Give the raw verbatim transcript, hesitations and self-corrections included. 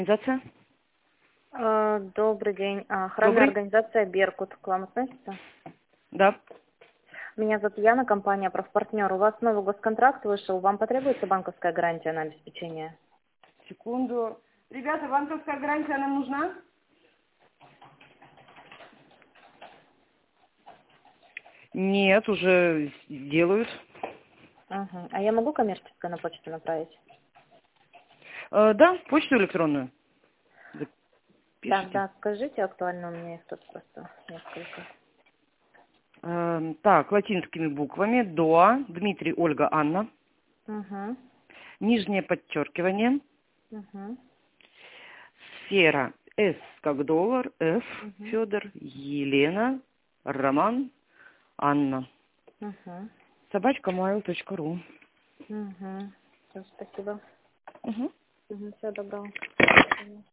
Организация? Э, Добрый день. А, Охранная Добрый. организация «Беркут» к вам относится? Да. Меня зовут Яна, компания «Профпартнер». У вас новый госконтракт вышел. Вам потребуется банковская гарантия на обеспечение? Секунду. Ребята, банковская гарантия нам нужна? Нет, уже делают. Ага. А я могу коммерческое на почту направить? Э, да, почту электронную. Да, Запишите. да, скажите, актуально у меня их тут просто несколько. Э, так, латинскими буквами. ДОА, Дмитрий, Ольга, Анна. Угу. Нижнее подчеркивание. Угу. Сфера. С как доллар. Ф. Угу. Федор. Елена. Роман. Анна. Угу. собачка mail точка ру. Угу. Все, спасибо. Угу. Угу. Всего доброго.